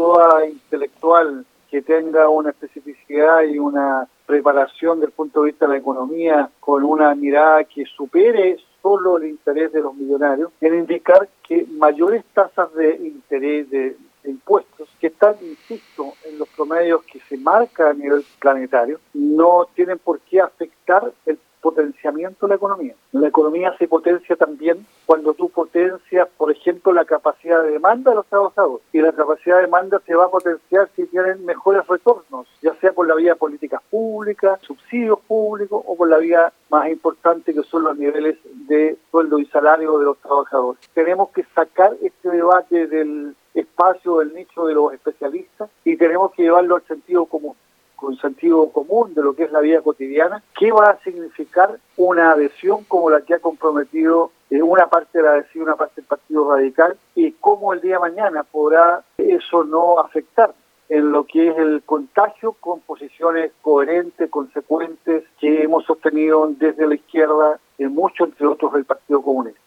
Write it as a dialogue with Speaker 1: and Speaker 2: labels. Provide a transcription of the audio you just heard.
Speaker 1: toda intelectual que tenga una especificidad y una preparación desde el punto de vista de la economía con una mirada que supere solo el interés de los millonarios, en indicar que mayores tasas de interés de impuestos, que están, insisto, en los promedios que se marca a nivel planetario, no tienen por qué afectar el potenciamiento de la economía. La economía se potencia también cuando tú potencias, por ejemplo, la capacidad de demanda de los trabajadores. Y la capacidad de demanda se va a potenciar si tienen mejores retornos, ya sea por la vía de políticas públicas, subsidios públicos, o por la vía más importante que son los niveles de sueldo y salario de los trabajadores. Tenemos que sacar este debate del espacio, del nicho de los especialistas, y tenemos que llevarlo al sentido común, con sentido común de lo que es la vida cotidiana. ¿Qué va a significar una adhesión como la que ha comprometido una parte de la adhesión, una parte del Partido Radical, y cómo el día de mañana podrá eso no afectar en lo que es el contagio con posiciones coherentes, consecuentes, que hemos sostenido desde la izquierda, mucho, entre otros, el Partido Comunista?